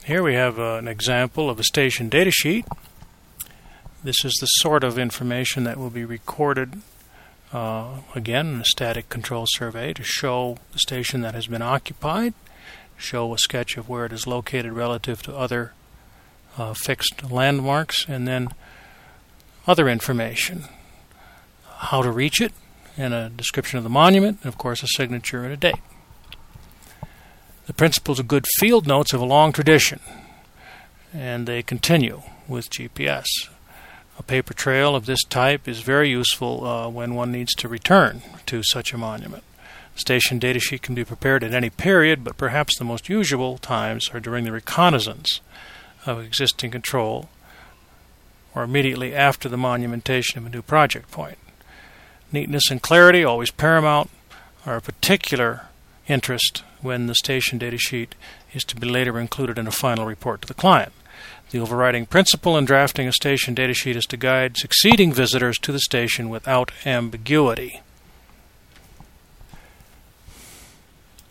Here we have an example of a station data sheet. This is the sort of information that will be recorded again in a static control survey to show the station that has been occupied, show a sketch of where it is located relative to other fixed landmarks, and then other information, how to reach it, and a description of the monument, and of course a signature and a date. The principles of good field notes have a long tradition, and they continue with GPS. A paper trail of this type is very useful when one needs to return to such a monument. The station data sheet can be prepared at any period, but perhaps the most usual times are during the reconnaissance of existing control or immediately after the monumentation of a new project point. Neatness and clarity, always paramount, are of particular interest when the station data sheet is to be later included in a final report to the client. The overriding principle in drafting a station data sheet is to guide succeeding visitors to the station without ambiguity.